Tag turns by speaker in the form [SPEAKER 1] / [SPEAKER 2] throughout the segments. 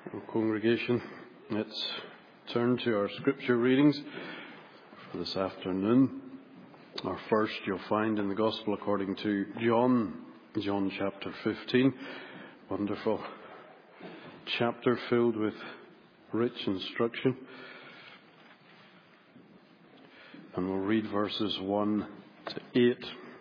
[SPEAKER 1] Well, congregation, let's turn to our scripture readings for this afternoon. Our first you'll find in the Gospel according to John chapter 15. Wonderful chapter filled with rich instruction. And we'll read verses 1 to 8.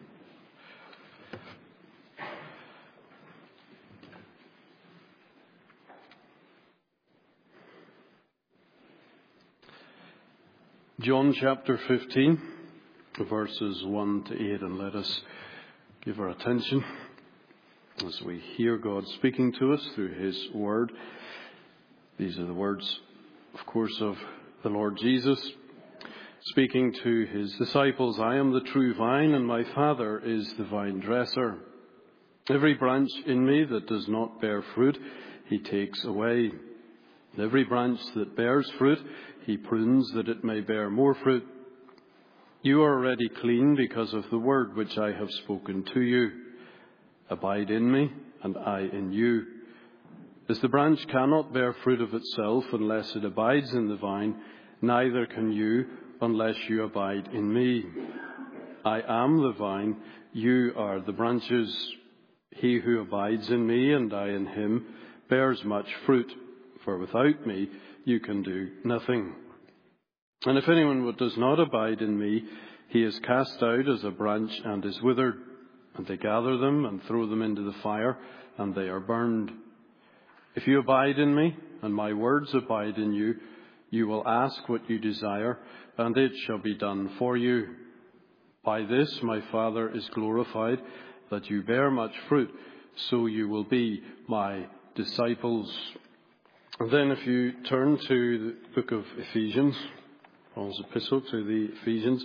[SPEAKER 1] John chapter 15, verses 1 to 8, and let us give our attention as we hear God speaking to us through His Word. These are the words, of course, of the Lord Jesus, speaking to His disciples. I am the true vine, and my Father is the vine dresser. Every branch in me that does not bear fruit, He takes away. Every branch that bears fruit, He prunes that it may bear more fruit. You are already clean because of the word which I have spoken to you. Abide in me, and I in you. As the branch cannot bear fruit of itself unless it abides in the vine, neither can you unless you abide in me. I am the vine, you are the branches. He who abides in me and I in him bears much fruit. For without me, you can do nothing. And if anyone does not abide in me, he is cast out as a branch and is withered. And they gather them and throw them into the fire, and they are burned. If you abide in me, and my words abide in you, you will ask what you desire, and it shall be done for you. By this my Father is glorified, that you bear much fruit, so you will be my disciples. And then if you turn to the book of Ephesians, Paul's epistle to the Ephesians,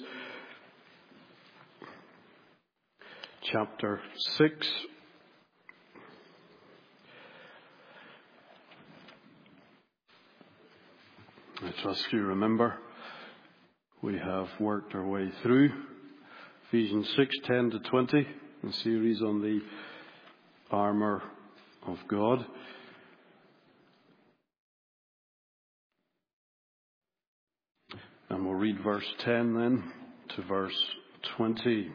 [SPEAKER 1] chapter 6. I trust you remember we have worked our way through Ephesians 6:10 to 20, a series on the armour of God. And we'll read verse 10 then to verse 20.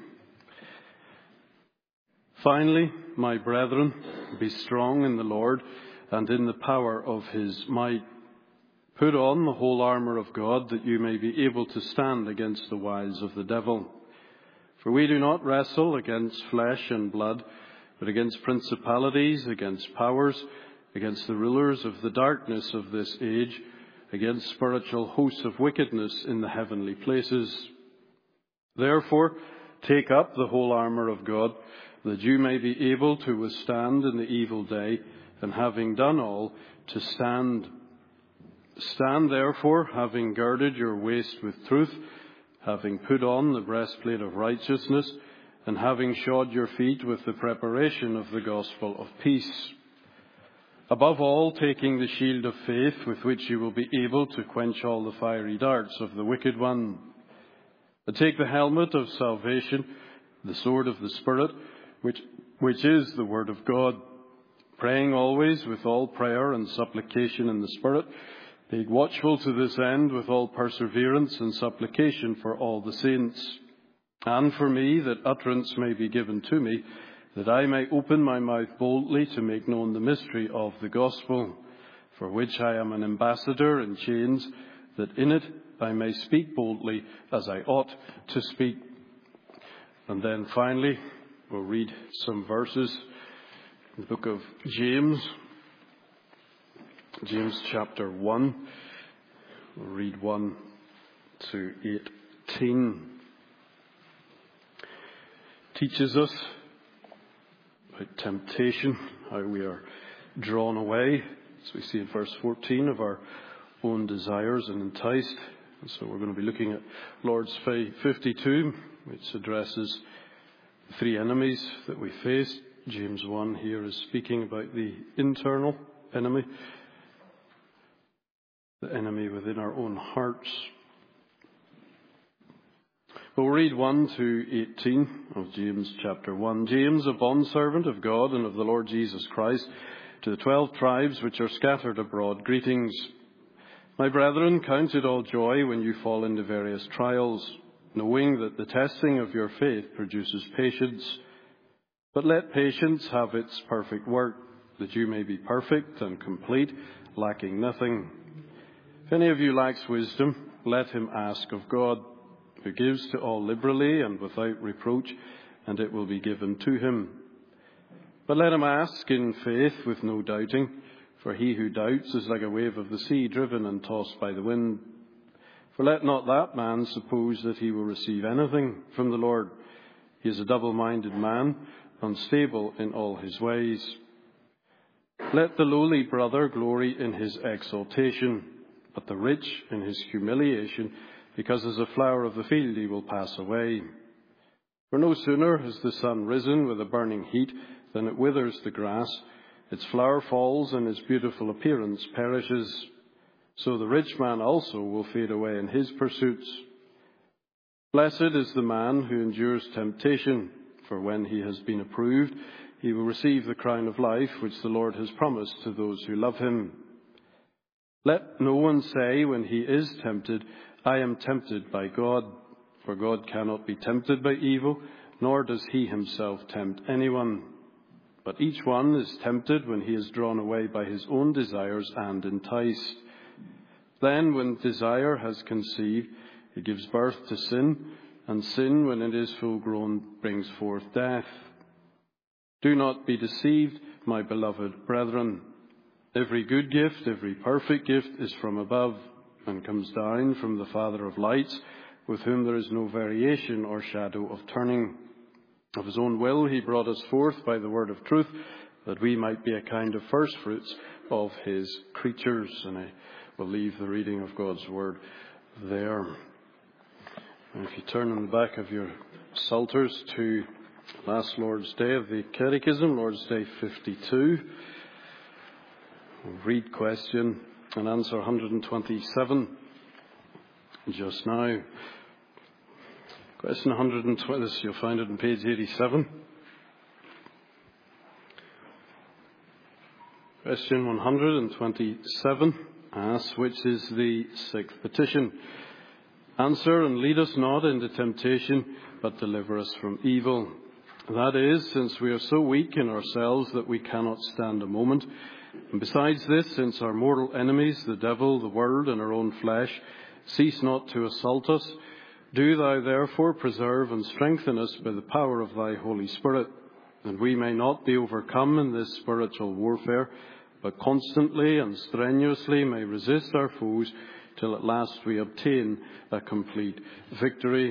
[SPEAKER 1] Finally, my brethren, be strong in the Lord and in the power of His might. Put on the whole armour of God, that you may be able to stand against the wiles of the devil. For we do not wrestle against flesh and blood, but against principalities, against powers, against the rulers of the darkness of this age, against spiritual hosts of wickedness in the heavenly places. Therefore, take up the whole armour of God, that you may be able to withstand in the evil day, and having done all, to stand. Stand therefore, having girded your waist with truth, having put on the breastplate of righteousness, and having shod your feet with the preparation of the gospel of peace. Above all, taking the shield of faith, with which you will be able to quench all the fiery darts of the wicked one. And take the helmet of salvation, the sword of the Spirit, which is the word of God, praying always with all prayer and supplication in the Spirit, being watchful to this end with all perseverance and supplication for all the saints, and for me, that utterance may be given to me, that I may open my mouth boldly to make known the mystery of the gospel, for which I am an ambassador in chains, that in it I may speak boldly as I ought to speak. And then finally, we'll read some verses in the book of James. James chapter 1. We'll read 1 to 18. Teaches us about temptation, how we are drawn away, as we see in verse 14, of our own desires and enticed. And so we're going to be looking at Lord's 52, which addresses the three enemies that we face. James 1 here is speaking about the internal enemy, the enemy within our own hearts. We'll read 1 to 18 of James chapter 1. James, a bondservant of God and of the Lord Jesus Christ, To the 12 tribes which are scattered abroad, greetings. My brethren, count it all joy when you fall into various trials, knowing that the testing of your faith produces patience. But let patience have its perfect work, that you may be perfect and complete, lacking nothing. If any of you lacks wisdom, let him ask of God, who gives to all liberally and without reproach, and it will be given to him. But let him ask in faith with no doubting, for he who doubts is like a wave of the sea, driven and tossed by the wind. For let not that man suppose that he will receive anything from the Lord. He is a double-minded man, unstable in all his ways. Let the lowly brother glory in his exaltation, but the rich in his humiliation, because as a flower of the field he will pass away. For no sooner has the sun risen with a burning heat than it withers the grass, its flower falls, and its beautiful appearance perishes. So the rich man also will fade away in his pursuits. Blessed is the man who endures temptation, for when he has been approved, he will receive the crown of life which the Lord has promised to those who love him. Let no one say when he is tempted, I am tempted by God, for God cannot be tempted by evil, nor does he himself tempt anyone. But each one is tempted when he is drawn away by his own desires and enticed. Then, when desire has conceived, it gives birth to sin, and sin, when it is full grown, brings forth death. Do not be deceived, my beloved brethren. Every good gift, every perfect gift is from above, and comes down from the Father of lights, with whom there is no variation or shadow of turning. Of his own will he brought us forth by the word of truth, that we might be a kind of first fruits of his creatures. And I will leave the reading of God's word there. And if you turn in the back of your psalters to last Lord's Day of the Catechism, Lord's Day 52, we'll read question and answer 127 just now. Question 120, this you'll find it on page 87. Question 127 asks, which is the sixth petition? Answer, and lead us not into temptation, but deliver us from evil. That is, since we are so weak in ourselves that we cannot stand a moment. And besides this, since our mortal enemies, the devil, the world, and our own flesh, cease not to assault us, do thou therefore preserve and strengthen us by the power of thy Holy Spirit, that we may not be overcome in this spiritual warfare, but constantly and strenuously may resist our foes, till at last we obtain a complete victory.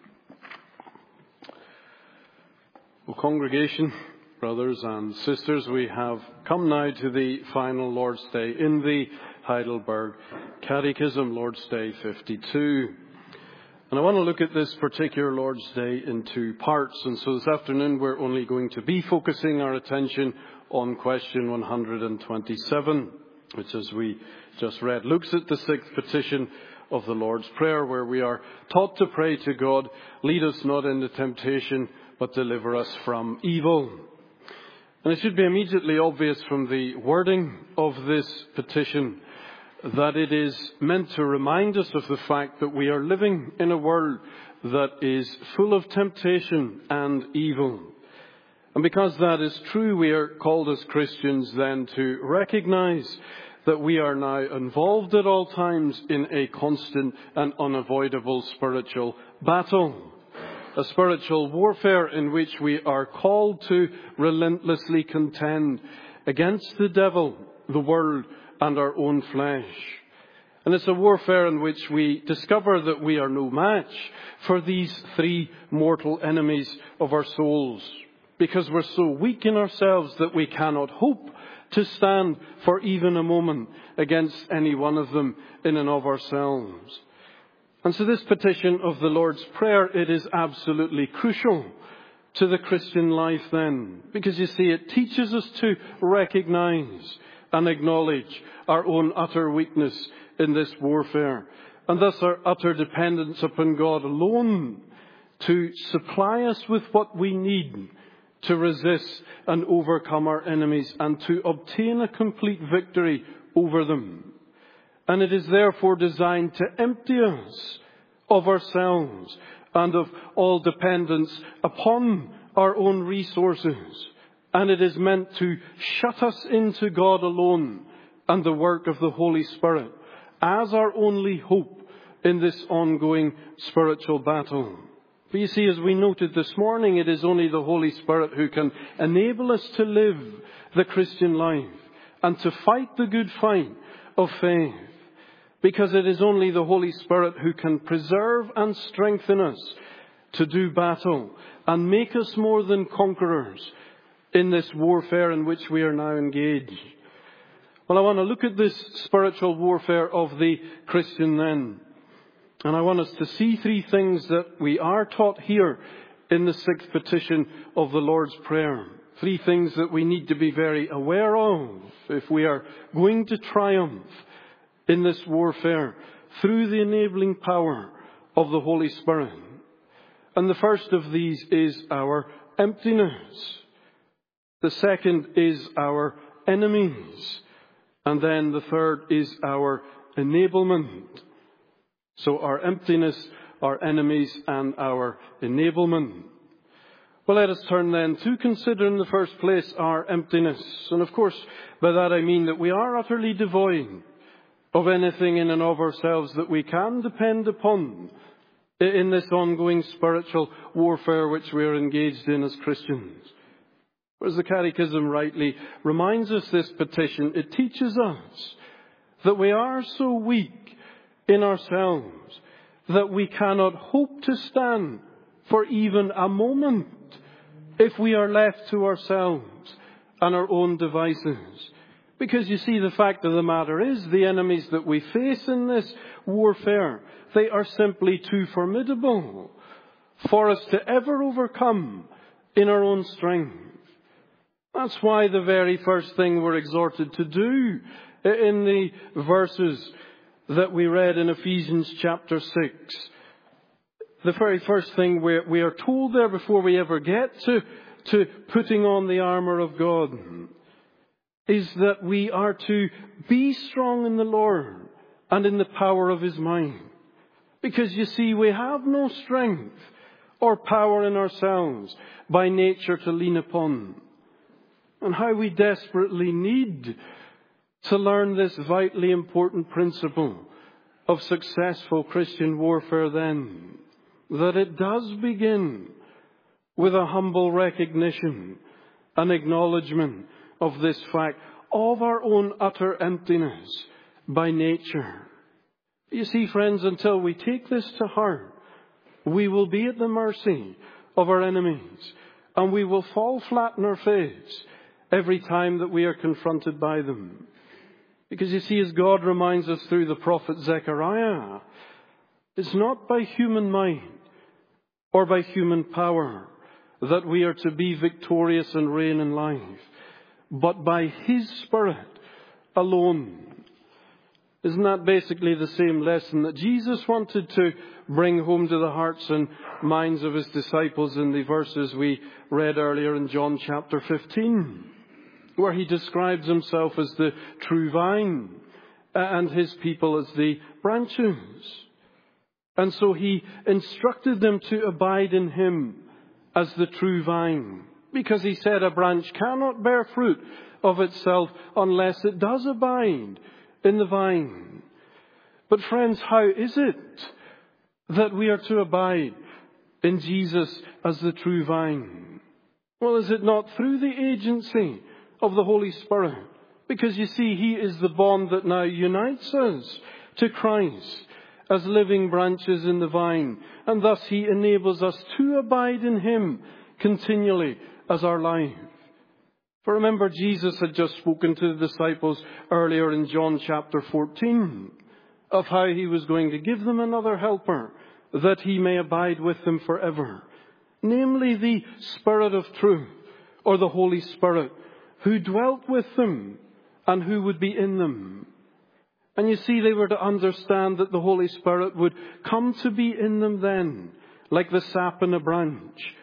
[SPEAKER 1] Well, congregation, brothers and sisters, we have come now to the final Lord's Day in the Heidelberg Catechism, Lord's Day 52. And I want to look at this particular Lord's Day in two parts. And so this afternoon we're only going to be focusing our attention on question 127, which, as we just read, looks at the sixth petition of the Lord's Prayer, where we are taught to pray to God, lead us not into temptation, but deliver us from evil. And it should be immediately obvious from the wording of this petition that it is meant to remind us of the fact that we are living in a world that is full of temptation and evil. And because that is true, we are called as Christians then to recognize that we are now involved at all times in a constant and unavoidable spiritual battle. A spiritual warfare in which we are called to relentlessly contend against the devil, the world, and our own flesh. And it's a warfare in which we discover that we are no match for these three mortal enemies of our souls, because we're so weak in ourselves that we cannot hope to stand for even a moment against any one of them in and of ourselves. And so this petition of the Lord's Prayer, it is absolutely crucial to the Christian life then, because you see, it teaches us to recognize and acknowledge our own utter weakness in this warfare, and thus our utter dependence upon God alone to supply us with what we need to resist and overcome our enemies and to obtain a complete victory over them. And it is therefore designed to empty us of ourselves and of all dependence upon our own resources. And it is meant to shut us into God alone and the work of the Holy Spirit as our only hope in this ongoing spiritual battle. But you see, as we noted this morning, it is only the Holy Spirit who can enable us to live the Christian life and to fight the good fight of faith. Because it is only the Holy Spirit who can preserve and strengthen us to do battle and make us more than conquerors in this warfare in which we are now engaged. Well, I want to look at this spiritual warfare of the Christian then. And I want us to see three things that we are taught here in the sixth petition of the Lord's Prayer. Three things that we need to be very aware of if we are going to triumph in this warfare through the enabling power of the Holy Spirit. And the first of these is our emptiness. The second is our enemies. And then the third is our enablement. So our emptiness, our enemies, and our enablement. Well, let us turn then to consider in the first place our emptiness. And of course, by that I mean that we are utterly devoid of anything in and of ourselves that we can depend upon in this ongoing spiritual warfare which we are engaged in as Christians. As the Catechism rightly reminds us this petition, it teaches us that we are so weak in ourselves that we cannot hope to stand for even a moment if we are left to ourselves and our own devices. Because you see, the fact of the matter is, the enemies that we face in this warfare, they are simply too formidable for us to ever overcome in our own strength. That's why the very first thing we're exhorted to do in the verses that we read in Ephesians chapter 6, the very first thing we are told there before we ever get to putting on the armour of God is that we are to be strong in the Lord and in the power of His might. Because you see, we have no strength or power in ourselves by nature to lean upon. And how we desperately need to learn this vitally important principle of successful Christian warfare then, that it does begin with a humble recognition and acknowledgement of this fact of our own utter emptiness by nature. You see, friends, until we take this to heart, we will be at the mercy of our enemies, and we will fall flat in our face every time that we are confronted by them. Because you see, as God reminds us through the prophet Zechariah, it's not by human might or by human power that we are to be victorious and reign in life, but by His Spirit alone. Isn't that basically the same lesson that Jesus wanted to bring home to the hearts and minds of His disciples in the verses we read earlier in John chapter 15? Where He describes Himself as the true vine and His people as the branches. And so He instructed them to abide in Him as the true vine. Because He said a branch cannot bear fruit of itself unless it does abide in the vine. But friends, how is it that we are to abide in Jesus as the true vine? Well, is it not through the agency of the Holy Spirit? Because you see, He is the bond that now unites us to Christ as living branches in the vine. And thus He enables us to abide in Him continually as our life. For remember, Jesus had just spoken to the disciples earlier in John chapter 14 of how He was going to give them another helper that He may abide with them forever. Namely the Spirit of truth, or the Holy Spirit, who dwelt with them and who would be in them. And you see, they were to understand that the Holy Spirit would come to be in them then, like the sap in a branch,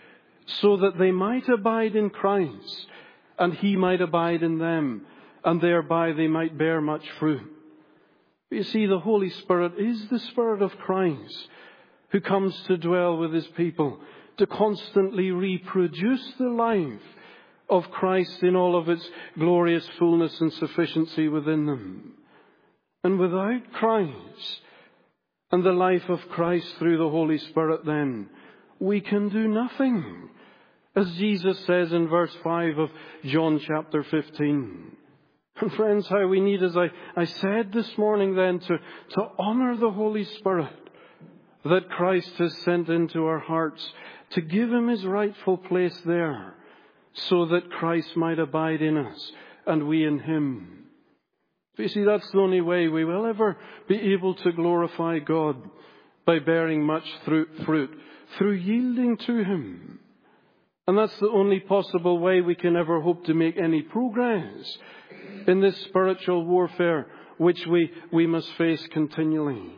[SPEAKER 1] so that they might abide in Christ, and He might abide in them, and thereby they might bear much fruit. You see, the Holy Spirit is the Spirit of Christ, who comes to dwell with His people, to constantly reproduce the life of Christ in all of its glorious fullness and sufficiency within them. And without Christ and the life of Christ through the Holy Spirit, then we can do nothing. As Jesus says in verse 5 of John chapter 15. And friends, how we need, as I said this morning then, to honour the Holy Spirit that Christ has sent into our hearts, to give Him His rightful place there, so that Christ might abide in us and we in Him. You see, that's the only way we will ever be able to glorify God, by bearing much fruit through yielding to Him. And that's the only possible way we can ever hope to make any progress in this spiritual warfare which we must face continually.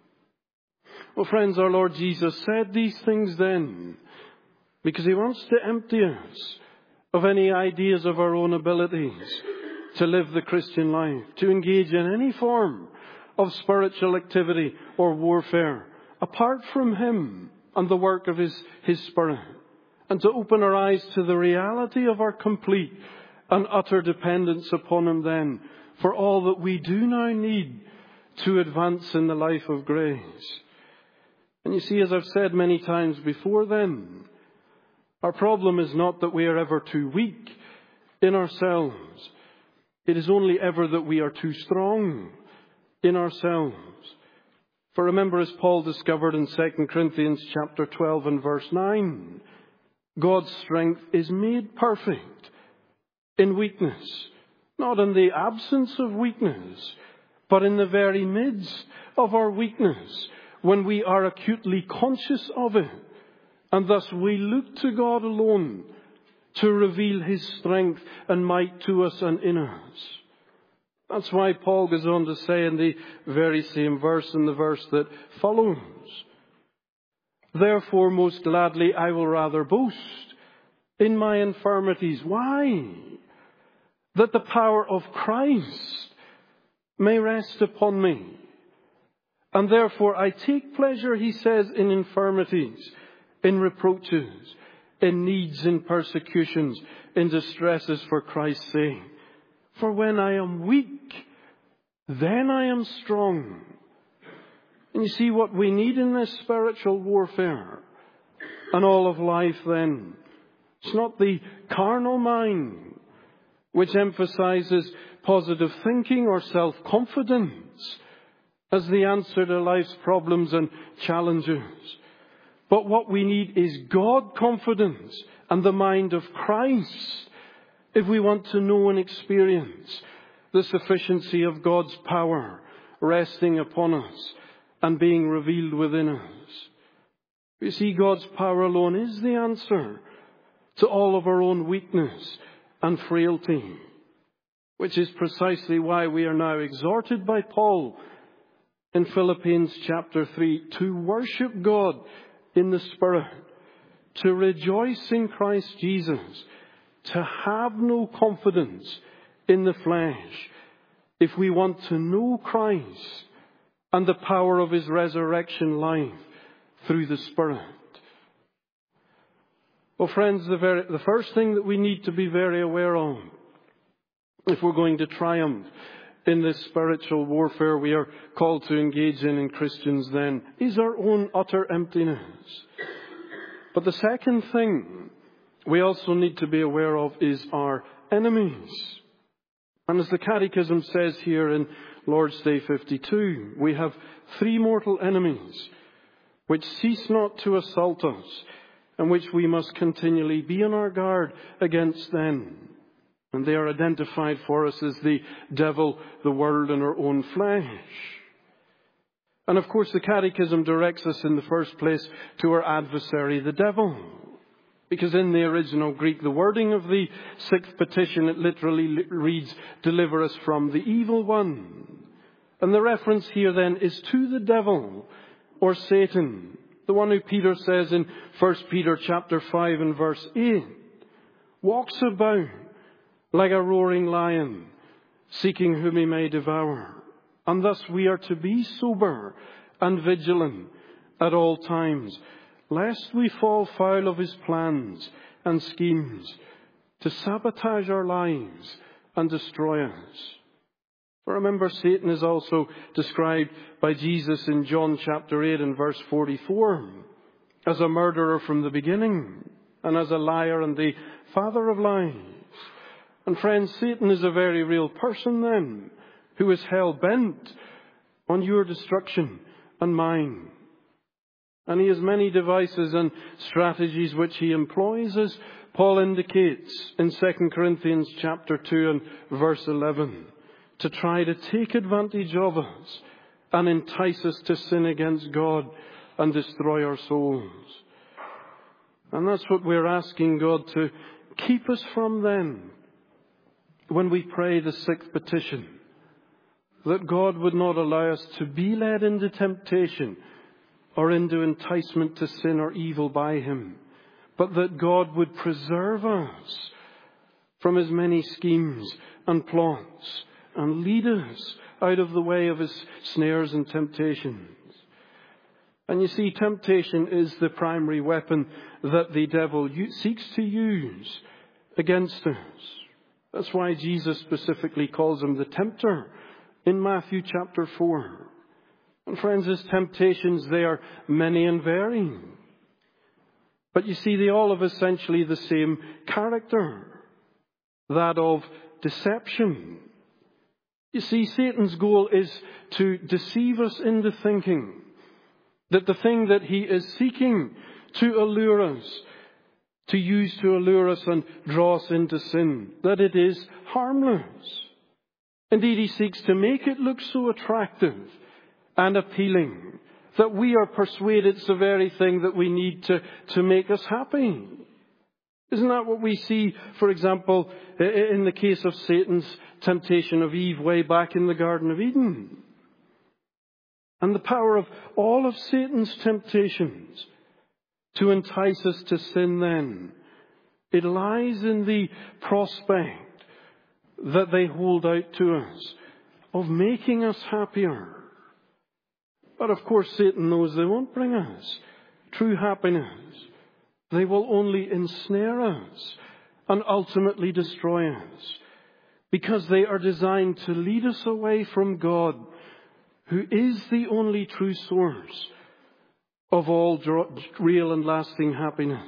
[SPEAKER 1] Well, friends, our Lord Jesus said these things then because He wants to empty us of any ideas of our own abilities to live the Christian life, to engage in any form of spiritual activity or warfare apart from Him and the work of His Spirit, and to open our eyes to the reality of our complete and utter dependence upon Him then for all that we do now need to advance in the life of grace. And you see, as I've said many times before then, our problem is not that we are ever too weak in ourselves. It is only ever that we are too strong in ourselves. For remember, as Paul discovered in 2 Corinthians chapter 12 and verse 9, God's strength is made perfect in weakness, not in the absence of weakness, but in the very midst of our weakness, when we are acutely conscious of it. And thus we look to God alone to reveal His strength and might to us and in us. That's why Paul goes on to say in the very same verse, in the verse that follows, therefore most gladly I will rather boast in my infirmities. Why? That the power of Christ may rest upon me. And therefore I take pleasure, he says, in infirmities, in reproaches, in needs, in persecutions, in distresses for Christ's sake. For when I am weak, then I am strong. And you see, what we need in this spiritual warfare and all of life then, it's not the carnal mind which emphasizes positive thinking or self-confidence as the answer to life's problems and challenges. But what we need is God confidence and the mind of Christ if we want to know and experience the sufficiency of God's power resting upon us and being revealed within us. You see, God's power alone is the answer to all of our own weakness and frailty, which is precisely why we are now exhorted by Paul in Philippians chapter 3 to worship God in the Spirit, to rejoice in Christ Jesus, to have no confidence in the flesh, if we want to know Christ and the power of His resurrection life through the Spirit. Well, friends, the first thing that we need to be very aware of, if we're going to triumph in this spiritual warfare we are called to engage in Christians then, is our own utter emptiness. But the second thing we also need to be aware of is our enemies. And as the Catechism says here in Lord's Day 52, we have 3 mortal enemies which cease not to assault us, and which we must continually be on our guard against them. And they are identified for us as the devil, the world, and our own flesh. And of course the Catechism directs us in the first place to our adversary, the devil. Because in the original Greek, the wording of the 6th petition, it literally reads, deliver us from the evil one. And the reference here then is to the devil, or Satan, The one who Peter says in 1 Peter chapter 5 and verse 8, walks about like a roaring lion, seeking whom he may devour. And thus we are to be sober and vigilant at all times, lest we fall foul of his plans and schemes to sabotage our lives and destroy us. For remember, Satan is also described by Jesus in John chapter 8 and verse 44 as a murderer from the beginning and as a liar and the father of lies. And friends, Satan is a very real person then, who is hell-bent on your destruction and mine. And he has many devices and strategies which he employs, as Paul indicates in 2 Corinthians chapter 2 and verse 11, to try to take advantage of us and entice us to sin against God and destroy our souls. And that's what we're asking God to keep us from then, when we pray the sixth petition, that God would not allow us to be led into temptation or into enticement to sin or evil by him, but that God would preserve us from his many schemes and plots and lead us out of the way of his snares and temptations. And you see, temptation is the primary weapon that the devil seeks to use against us. That's why Jesus specifically calls him the tempter in Matthew chapter 4. And friends, his temptations, they are many and varying. But you see, they all have essentially the same character, that of deception. You see, Satan's goal is to deceive us into thinking that the thing that he is seeking to allure us, to use to allure us and draw us into sin, that it is harmless. Indeed, he seeks to make it look so attractive and appealing that we are persuaded it's the very thing that we need to make us happy. Isn't that what we see, for example, in the case of Satan's temptation of Eve way back in the Garden of Eden? And the power of all of Satan's temptations to entice us to sin then, it lies in the prospect that they hold out to us of making us happier. But of course Satan knows they won't bring us true happiness. They will only ensnare us and ultimately destroy us, because they are designed to lead us away from God, who is the only true source of all real and lasting happiness.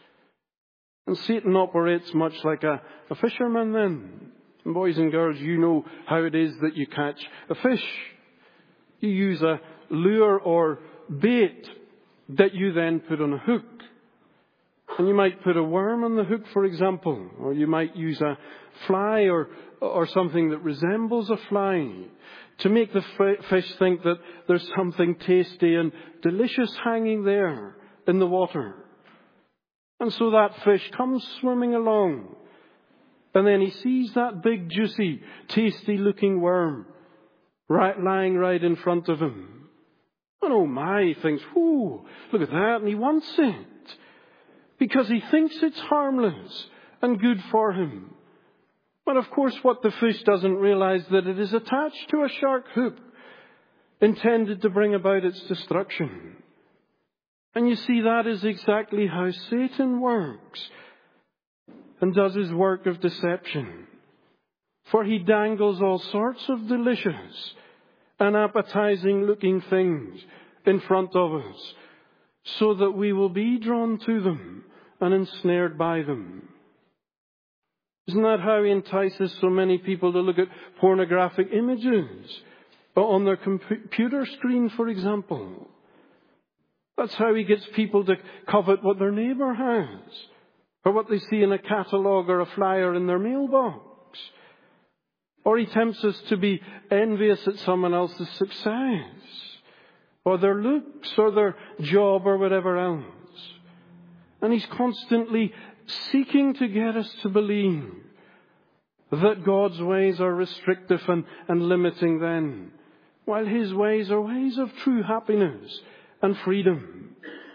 [SPEAKER 1] And Satan operates much like a fisherman then. And boys and girls, you know how it is that you catch a fish. You use a lure or bait that you then put on a hook. And you might put a worm on the hook, for example, or you might use a fly or something that resembles a fly to make the fish think that there's something tasty and delicious hanging there in the water. And so that fish comes swimming along, and then he sees that big, juicy, tasty-looking worm lying right in front of him. And oh my, he thinks, whoo, look at that, and he wants it, because he thinks it's harmless and good for him. But of course, what the fish doesn't realize, that it is attached to a shark hook intended to bring about its destruction. And you see, that is exactly how Satan works and does his work of deception. For he dangles all sorts of delicious and appetizing looking things in front of us, so that we will be drawn to them and ensnared by them. Isn't that how he entices so many people to look at pornographic images on their computer screen, for example? That's how he gets people to covet what their neighbour has, or what they see in a catalogue or a flyer in their mailbox. Or he tempts us to be envious at someone else's success, or their looks, or their job, or whatever else. And he's constantly seeking to get us to believe that God's ways are restrictive and limiting then, while his ways are ways of true happiness and freedom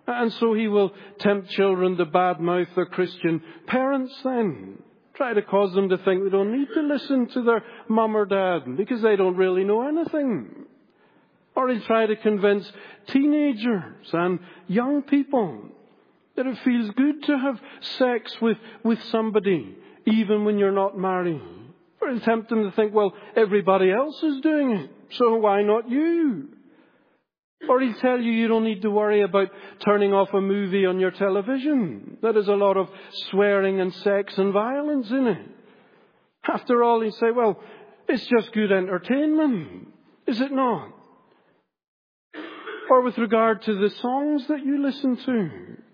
[SPEAKER 1] And so he will tempt children to badmouth their Christian parents then. Try to cause them to think they don't need to listen to their mum or dad because they don't really know anything. Or he'll try to convince teenagers and young people that it feels good to have sex with somebody even when you're not married. Or he'll tempt them to think, well, everybody else is doing it, so why not you? Or he'll tell you you don't need to worry about turning off a movie on your television that has a lot of swearing and sex and violence in it. After all, he'll say, well, it's just good entertainment, is it not? Or with regard to the songs that you listen to,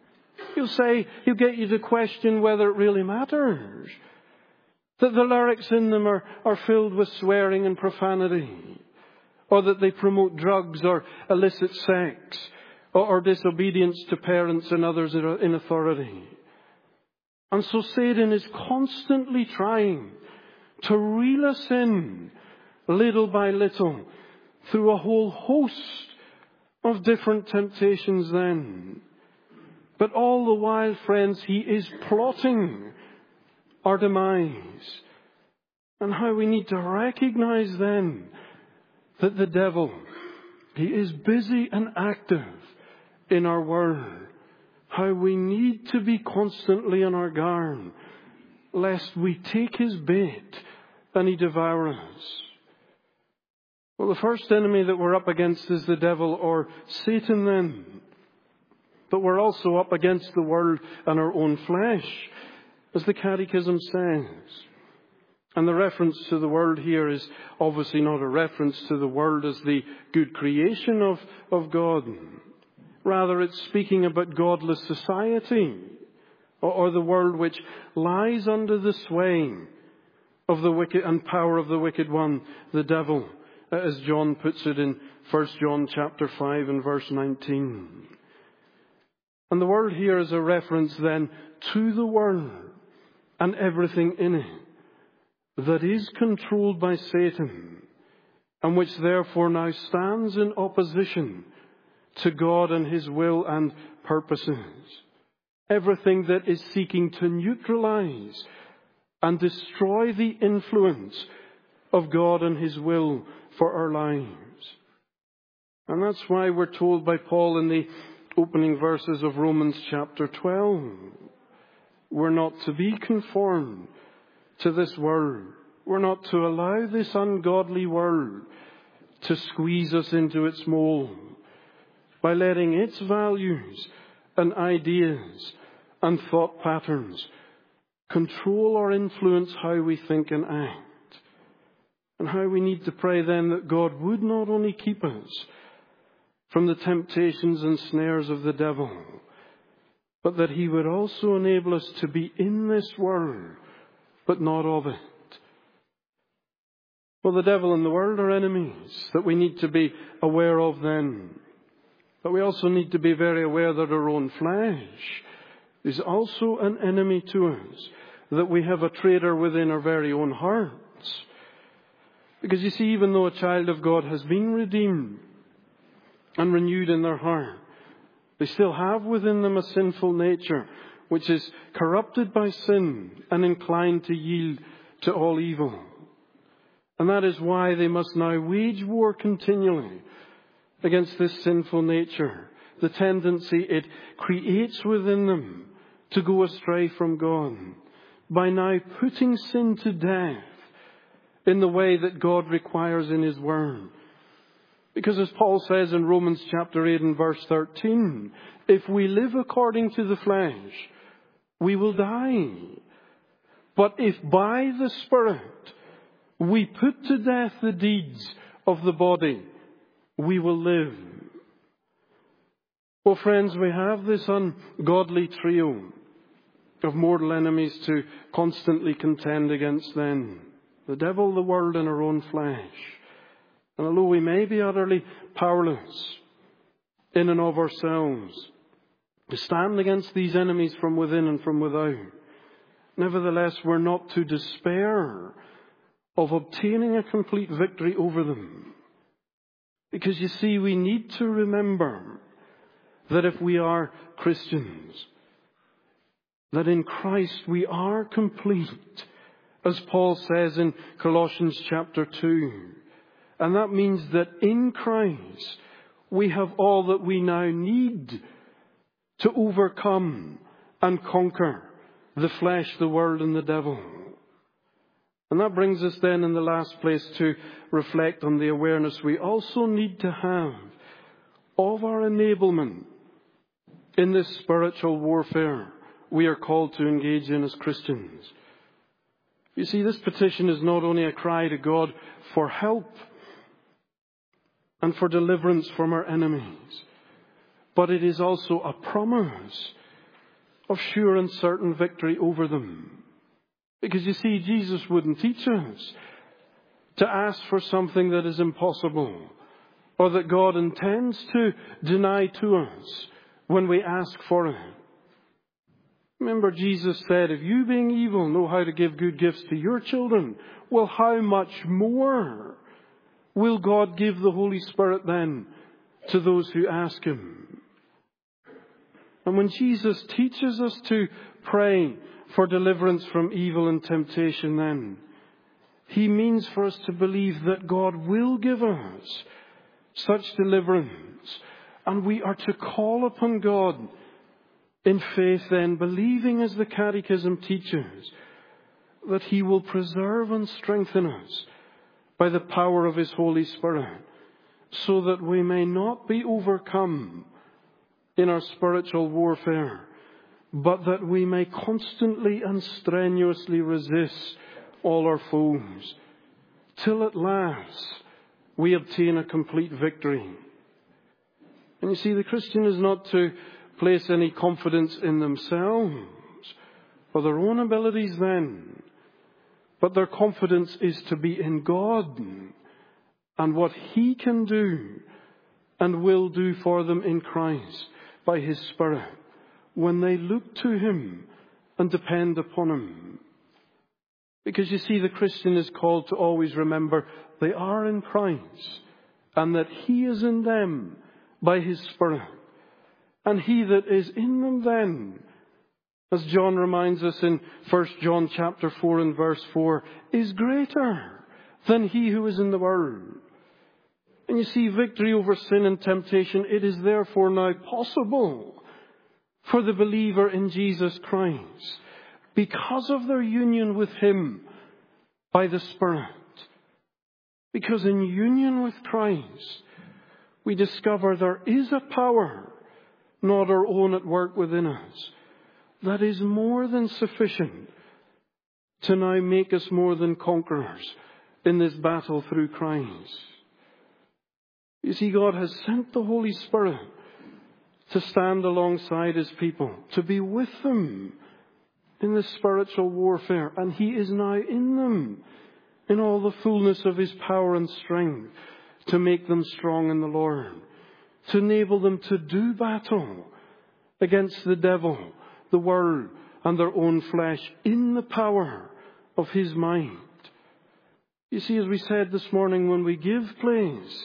[SPEAKER 1] he'll get you to question whether it really matters. That the lyrics in them are filled with swearing and profanity. Or that they promote drugs or illicit sex, or disobedience to parents and others in authority. And so Satan is constantly trying to reel us in, little by little, through a whole host of different temptations then. But all the while, friends, he is plotting our demise. And how we need to recognize then that the devil, he is busy and active in our world. How we need to be constantly on our guard, lest we take his bait and he devour us. Well, the first enemy that we're up against is the devil or Satan then. But we're also up against the world and our own flesh, as the Catechism says. And the reference to the world here is obviously not a reference to the world as the good creation of God. Rather, it's speaking about godless society, or the world which lies under the sway of the wicked and power of the wicked one, the devil, as John puts it in 1 John chapter 5 and verse 19. And the world here is a reference then to the world and everything in it that is controlled by Satan, and which therefore now stands in opposition to God and his will and purposes. Everything that is seeking to neutralize and destroy the influence of God and his will for our lives. And that's why we're told by Paul in the opening verses of Romans chapter 12, we're not to be conformed to this world. We're not to allow this ungodly world to squeeze us into its mold by letting its values and ideas and thought patterns control or influence how we think and act. And how we need to pray then that God would not only keep us from the temptations and snares of the devil, but that he would also enable us to be in this world, but not of it. Well, the devil and the world are enemies that we need to be aware of then. But we also need to be very aware that our own flesh is also an enemy to us, that we have a traitor within our very own hearts. Because you see, even though a child of God has been redeemed and renewed in their heart, they still have within them a sinful nature which is corrupted by sin and inclined to yield to all evil. And that is why they must now wage war continually against this sinful nature, the tendency it creates within them to go astray from God, by now putting sin to death in the way that God requires in his word. Because as Paul says in Romans chapter 8 and verse 13, if we live according to the flesh, we will die. But if by the Spirit we put to death the deeds of the body, we will live. Well, friends, we have this ungodly trio of mortal enemies to constantly contend against then. The devil, the world, and our own flesh. And although we may be utterly powerless in and of ourselves to stand against these enemies from within and from without, nevertheless, we're not to despair of obtaining a complete victory over them. Because you see, we need to remember that if we are Christians, that in Christ we are complete, as Paul says in Colossians chapter 2. And that means that in Christ we have all that we now need to overcome and conquer the flesh, the world, and the devil. And that brings us then in the last place to reflect on the awareness we also need to have of our enablement in this spiritual warfare we are called to engage in as Christians. You see, this petition is not only a cry to God for help and for deliverance from our enemies, but it is also a promise of sure and certain victory over them. Because you see, Jesus wouldn't teach us to ask for something that is impossible, or that God intends to deny to us when we ask for it. Remember, Jesus said, if you being evil know how to give good gifts to your children, well, how much more will God give the Holy Spirit then to those who ask Him? And when Jesus teaches us to pray for deliverance from evil and temptation then, He means for us to believe that God will give us such deliverance. And we are to call upon God in faith then, believing as the Catechism teaches, that He will preserve and strengthen us by the power of His Holy Spirit, so that we may not be overcome in our spiritual warfare, but that we may constantly and strenuously resist all our foes, till at last we obtain a complete victory. And you see, the Christian is not to place any confidence in themselves or their own abilities then, but their confidence is to be in God and what He can do and will do for them in Christ by His Spirit when they look to Him and depend upon Him. Because you see, the Christian is called to always remember they are in Christ and that He is in them by His Spirit. And He that is in them then, as John reminds us in 1 John chapter 4 and verse 4, is greater than he who is in the world. And you see, victory over sin and temptation, it is therefore now possible for the believer in Jesus Christ because of their union with Him by the Spirit. Because in union with Christ, we discover there is a power, not our own, at work within us, that is more than sufficient to now make us more than conquerors in this battle through Christ. You see, God has sent the Holy Spirit to stand alongside His people, to be with them in this spiritual warfare, and He is now in them in all the fullness of His power and strength to make them strong in the Lord, to enable them to do battle against the devil, the world, and their own flesh in the power of His might. You see, as we said this morning, when we give place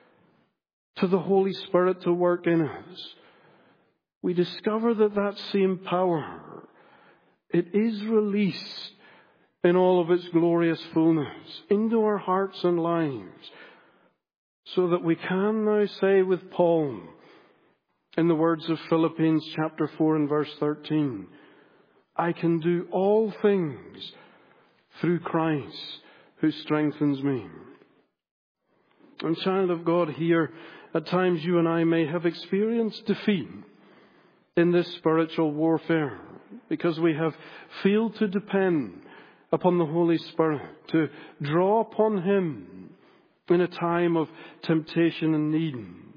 [SPEAKER 1] to the Holy Spirit to work in us, we discover that that same power, it is released in all of its glorious fullness into our hearts and lives, so that we can now say with Paul, in the words of Philippians chapter 4 and verse 13, I can do all things through Christ who strengthens me. And child of God, here, at times you and I may have experienced defeat in this spiritual warfare because we have failed to depend upon the Holy Spirit, to draw upon Him in a time of temptation and need.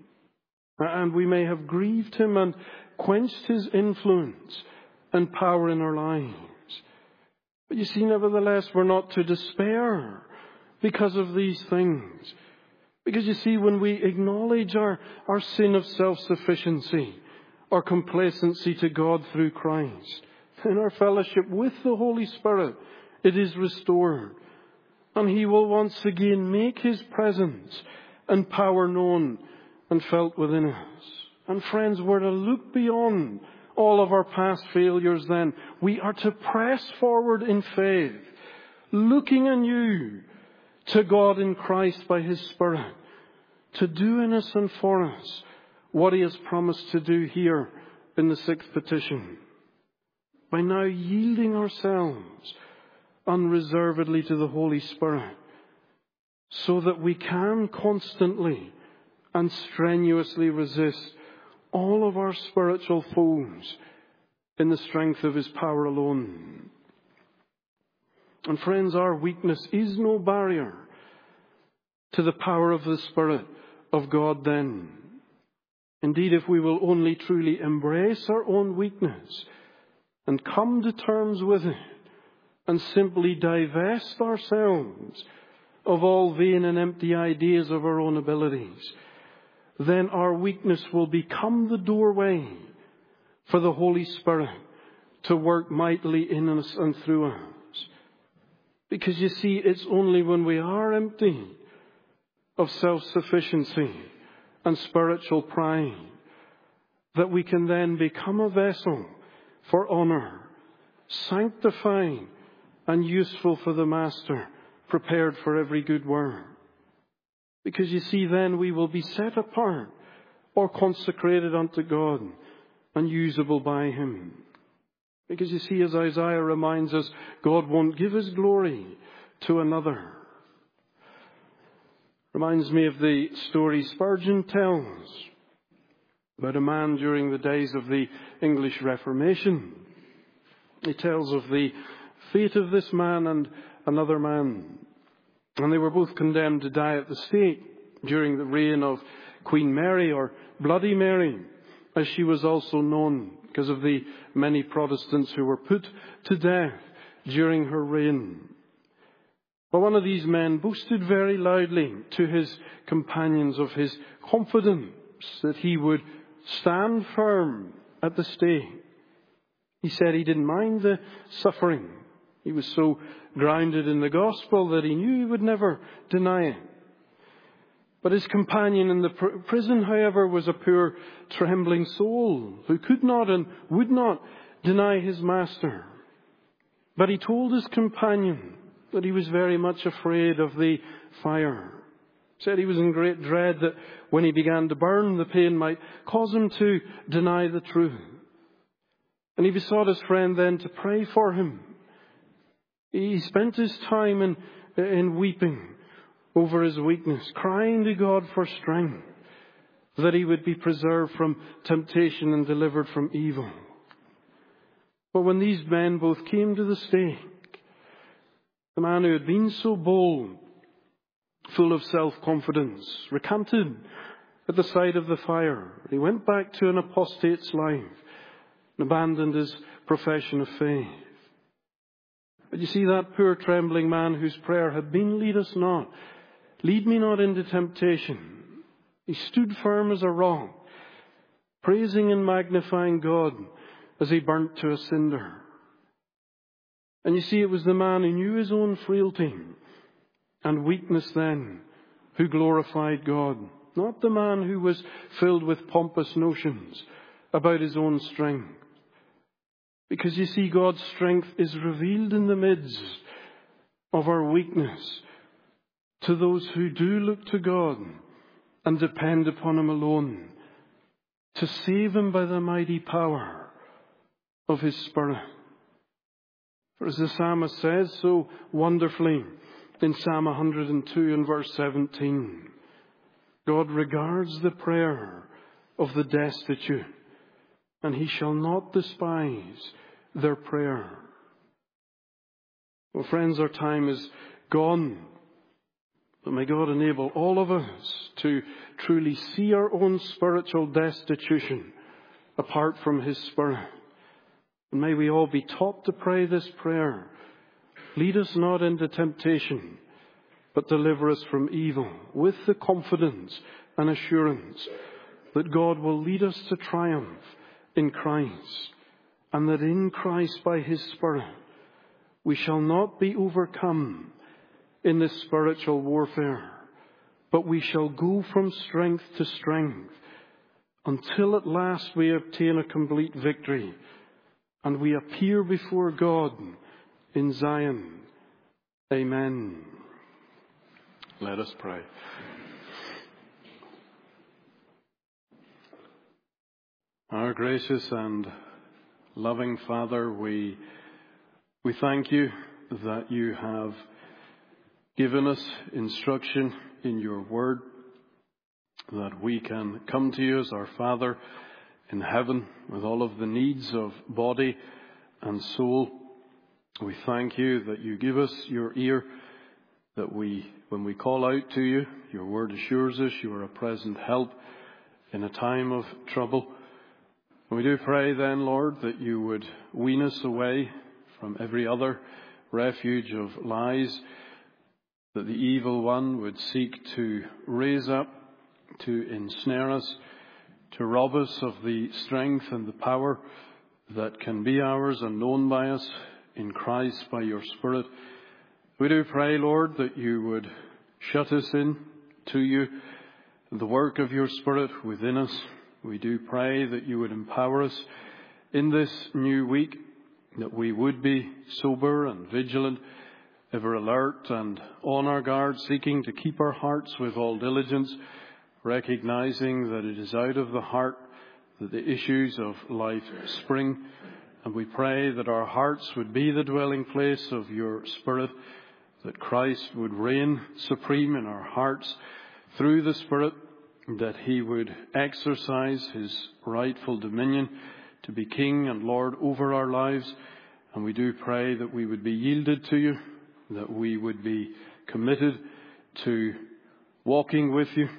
[SPEAKER 1] And we may have grieved Him and quenched His influence and power in our lives. But you see, nevertheless, we're not to despair because of these things. Because you see, when we acknowledge our sin of self-sufficiency, our complacency to God through Christ, in our fellowship with the Holy Spirit, it is restored. And He will once again make His presence and power known and felt within us. And friends, we're to look beyond all of our past failures then. We are to press forward in faith, looking anew to God in Christ by His Spirit, to do in us and for us what He has promised to do here in the sixth petition. By now yielding ourselves unreservedly to the Holy Spirit, so that we can constantly and strenuously resist all of our spiritual foes in the strength of His power alone. And friends, our weakness is no barrier to the power of the Spirit of God then. Indeed, if we will only truly embrace our own weakness and come to terms with it and simply divest ourselves of all vain and empty ideas of our own abilities, then our weakness will become the doorway for the Holy Spirit to work mightily in us and through us. Because you see, it's only when we are empty of self-sufficiency and spiritual pride that we can then become a vessel for honour, sanctified and useful for the Master, prepared for every good work. Because you see, then we will be set apart or consecrated unto God and usable by Him. Because you see, as Isaiah reminds us, God won't give His glory to another. Reminds me of the story Spurgeon tells about a man during the days of the English Reformation. He tells of the fate of this man and another man. And they were both condemned to die at the stake during the reign of Queen Mary, or Bloody Mary, as she was also known, because of the many Protestants who were put to death during her reign. But one of these men boasted very loudly to his companions of his confidence that he would stand firm at the stake. He said he didn't mind the suffering. He was so grounded in the gospel that he knew he would never deny it. But his companion in the prison, however, was a poor, trembling soul who could not and would not deny his master. But he told his companion that he was very much afraid of the fire. Said he was in great dread that when he began to burn, the pain might cause him to deny the truth. And he besought his friend then to pray for him. He spent his time in weeping over his weakness, crying to God for strength, that he would be preserved from temptation and delivered from evil. But when these men both came to the stake, the man who had been so bold, full of self-confidence, recanted at the sight of the fire. He went back to an apostate's life and abandoned his profession of faith. But you see, that poor trembling man whose prayer had been, lead me not into temptation. He stood firm as a rock, praising and magnifying God as he burnt to a cinder. And you see, it was the man who knew his own frailty and weakness then who glorified God, not the man who was filled with pompous notions about his own strength. Because you see, God's strength is revealed in the midst of our weakness to those who do look to God and depend upon Him alone to save them by the mighty power of His Spirit. For as the psalmist says so wonderfully in Psalm 102 and verse 17, God regards the prayer of the destitute, and He shall not despise their prayer. Well, friends, our time is gone. But may God enable all of us to truly see our own spiritual destitution apart from His Spirit. And may we all be taught to pray this prayer. Lead us not into temptation, but deliver us from evil, with the confidence and assurance that God will lead us to triumph in Christ, and that in Christ by His Spirit we shall not be overcome in this spiritual warfare, but we shall go from strength to strength until at last we obtain a complete victory and we appear before God in Zion. Amen. Let us pray. Our gracious and loving Father, we thank you that you have given us instruction in your word, that we can come to you as our Father in heaven with all of the needs of body and soul. We thank you that you give us your ear, that when we call out to you, your word assures us you are a present help in a time of trouble. We do pray then, Lord, that you would wean us away from every other refuge of lies, that the evil one would seek to raise up, to ensnare us, to rob us of the strength and the power that can be ours and known by us in Christ by your Spirit. We do pray, Lord, that you would shut us in to you, the work of your Spirit within us. We do pray that you would empower us in this new week, that we would be sober and vigilant, ever alert and on our guard, seeking to keep our hearts with all diligence, recognizing that it is out of the heart that the issues of life spring. And we pray that our hearts would be the dwelling place of your Spirit, that Christ would reign supreme in our hearts through the Spirit, that he would exercise his rightful dominion to be King and Lord over our lives. And we do pray that we would be yielded to you, that we would be committed to walking with you,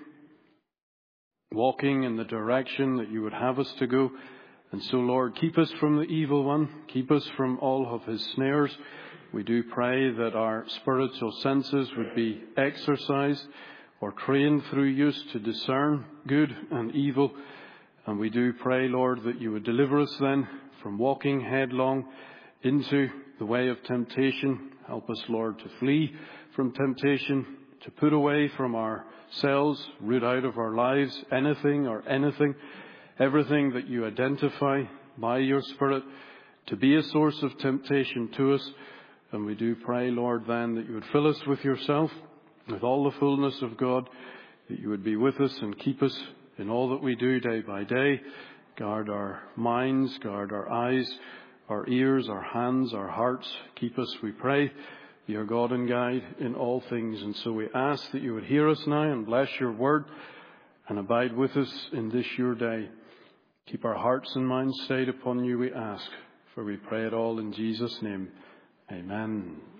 [SPEAKER 1] walking in the direction that you would have us to go. And so, Lord, keep us from the evil one, keep us from all of his snares. We do pray that our spiritual senses would be exercised or trained through use to discern good and evil. And we do pray, Lord, that you would deliver us then from walking headlong into the way of temptation. Help us, Lord, to flee from temptation, to put away from ourselves, root out of our lives anything or anything, everything that you identify by your Spirit to be a source of temptation to us. And we do pray, Lord, then that you would fill us with yourself, with all the fullness of God, that you would be with us and keep us in all that we do day by day. Guard our minds, guard our eyes, our ears, our hands, our hearts. Keep us, we pray, be our God and guide in all things. And so we ask that you would hear us now and bless your word and abide with us in this your day. Keep our hearts and minds stayed upon you, we ask, for we pray it all in Jesus' name. Amen.